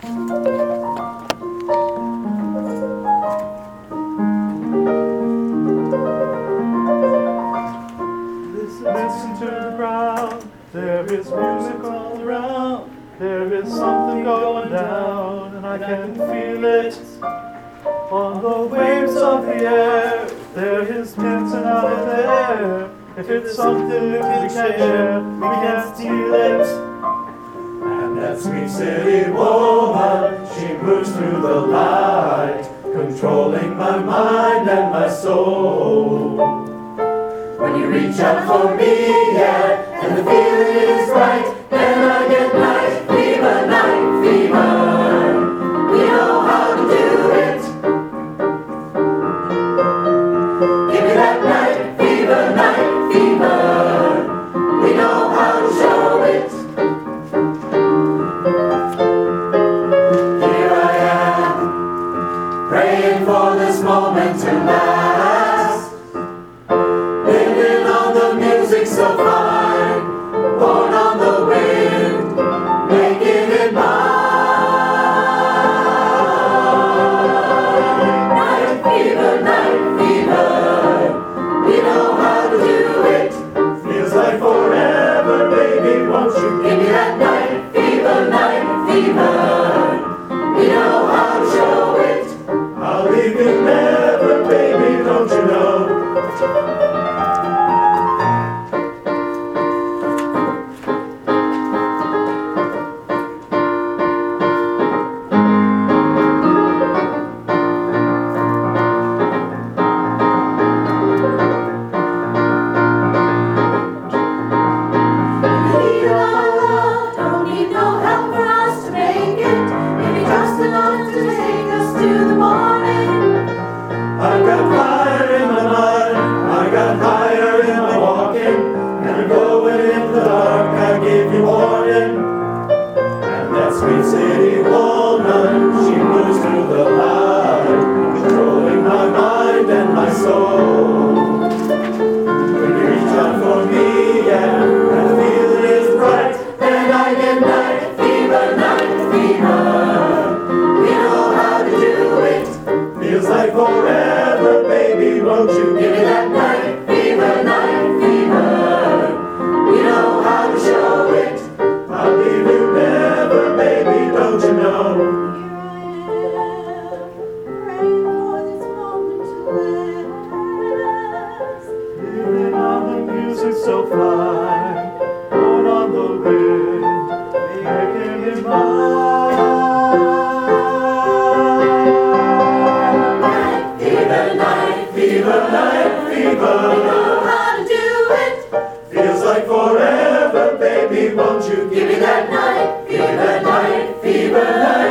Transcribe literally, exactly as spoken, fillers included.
Listen to the crowd, there is music all around. There is something going down, and I can feel it on the waves of the air. There is dancing out there. If it's something we can share, we can't steal it. And that sweet city woman, she moves through the light, controlling my mind and my soul. When you reach out for me, yeah, and the feeling is right, then I get night fever, night fever. We know how to do it. Give me that night fever, night fever. We know how to show it. Here I am, praying for this moment to last. So fine, born on the wind, making it mine. Night fever, night fever, we know how to do it. Feels like forever, baby, won't you give me that night fever, night fever. We know how to show it. I'll leave you never, baby, don't you know? I got fire in my mind, I got fire in my walking, and I'm going in the dark, I give you warning. And that sweet city woman, she moves through the light, controlling my mind and my soul. When you reach out for me, yeah, and the feeling is right, then I get night fever, night fever. We know how to do it, feels like forever, baby, won't you give me that night fever, night fever. We know how to show it. I'll leave you never, baby, don't you know? Living on the music so fine, born on the wind, making it mine. Night fever, night fever, night fever. We know how to do it. Feels like forever, baby, won't you give me that night fever, night fever, night